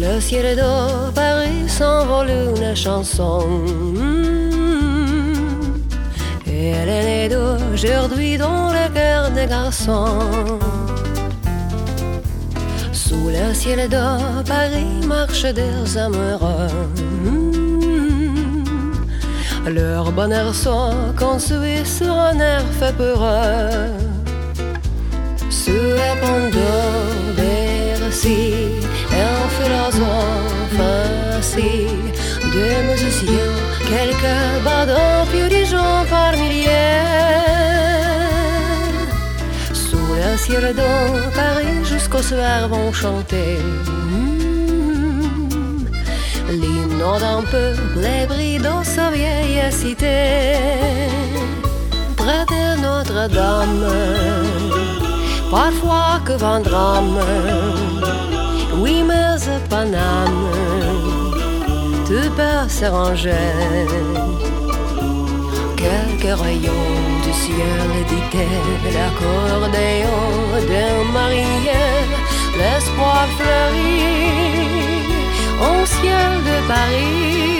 le ciel de Paris s'envole une chanson. Et elle est née d'aujourd'hui dans le cœur des garçons. Sous le ciel de Paris marchent des amoureux. Leur bonheur soit construit sur un air fait pour eux. Sous les ponts de Bercy, un philosophe assis, des musiciens, quelques badauds, puis des gens par milliers. Sous le ciel de Paris, jusqu'au soir vont chanter l'hymne d'un peuple ébris dans sa vieille cité. Près de Notre-Dame, parfois que vent drame, oui mais Paname, tu peux s'arranger. Quelques rayons du ciel dictaient l'accordéon d'un marinier, l'espoir fleurit au ciel de Paris.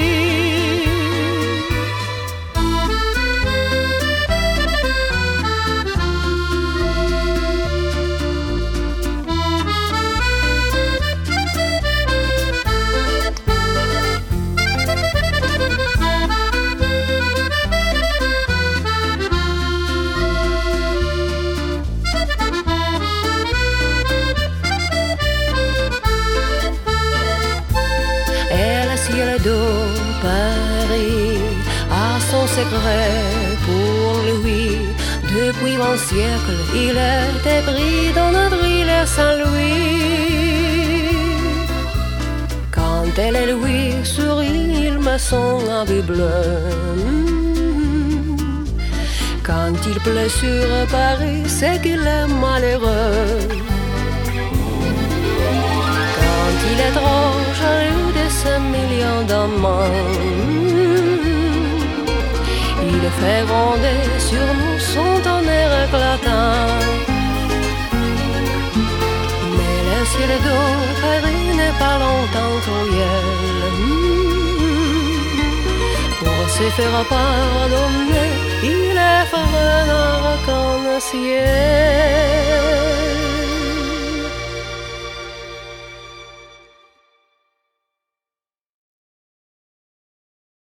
De Paris a son secret pour lui. Depuis 20 siècles, il était pris dans notre île Saint-Louis. Quand elle et lui sourit, il me son habit bleu. Quand il pleut sur Paris, c'est qu'il est malheureux. Quand il est trop jaloux de ce million d'amants, il fait gronder sur nous son tonnerre éclatant. Mais le ciel de Paris n'est pas longtemps cruel. Pour se faire pardonner, il est fort un arc-en-ciel.